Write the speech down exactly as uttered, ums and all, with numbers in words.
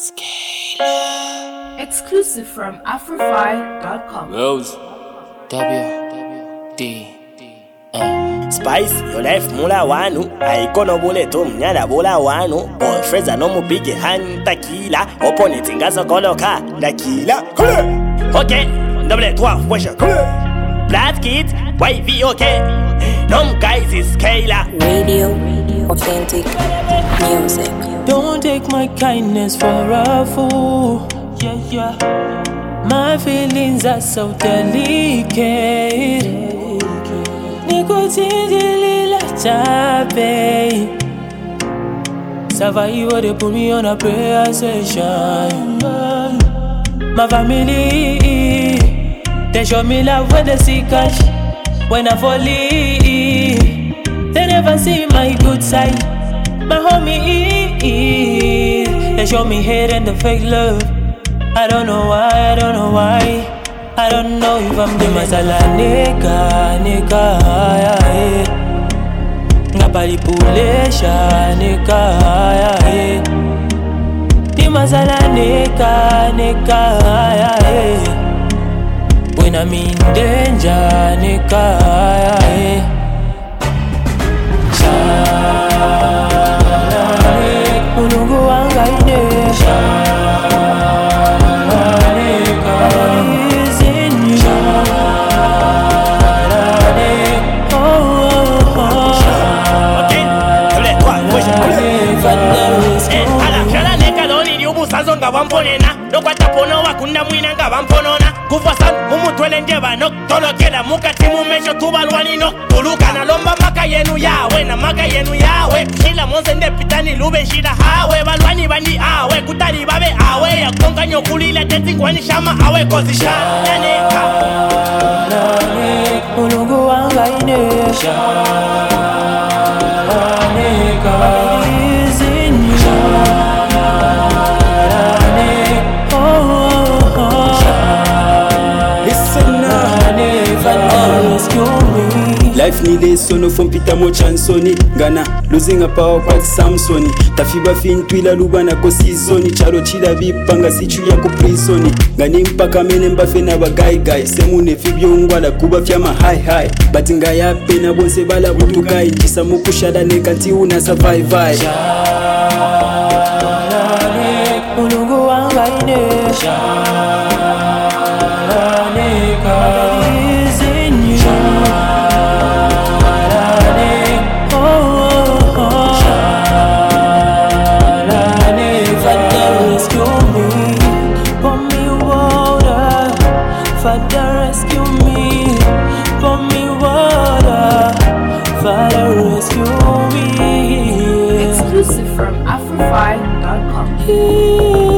Scala. Exclusive from Afrofy dot com. Rose. W. D. M. Spice, your life mula wanu Aikono boleto mnyala bola wanu Boyfriends no mupige hand tequila Opponent ngazo koloka Tequila Ok, double trois wesh Black kids, Y V O K Nom guys is Scala. Radio, authentic music. Don't take my kindness for a fool. Yeah, yeah. My feelings are so delicate. Nicotine la chape. Savaivo, they put me on a prayer session. My family, they show me love when they see cash. When I fall in, they never see my good side. My homie, they show me hate and the fake love. I don't know why, I don't know why. I don't know if I'm the masala nigga, nigga, yeah. Ngapali pulesha, nigga, yeah. The masala nigga, nigga, yeah. When I'm in danger, nigga, yeah. Mulungu wanga ine is in you. Ok, double trois wesh Ala, shala neka doni ni ubusazo nga wamponena Nokwata pono wakunda mwina nga wamponona Kufasan umutwele njeba nok tolokela Mukati mumesho tubalwani nok Tuluka na lomba maka yenu yawe Na maka yenu yawe Ila monse nde pitani lube shida hawe Balwani bandi awe Kutari babe awe Ya konga nyokulila teti kwani shama awe Kozi shala neka Mulungu wanga ine is in you. Life ni lesono from Peter Mo chansoni Gana losing a power kwa Samsoni Tafiba fin twila lubana ko seasoni Charo chida bipanga sichu ya ko prisoni Gani mpaka mene mbafe na ba guy guy Semu ne fibyo ngwala kuba fyama high high Batinga ya pena bonse bala butu guy Kisa mukushada nekanti una survive Mulungu wanga ine is in you. Father, rescue me. Pour me water. Father, rescue me. Exclusive from Afrofy dot com.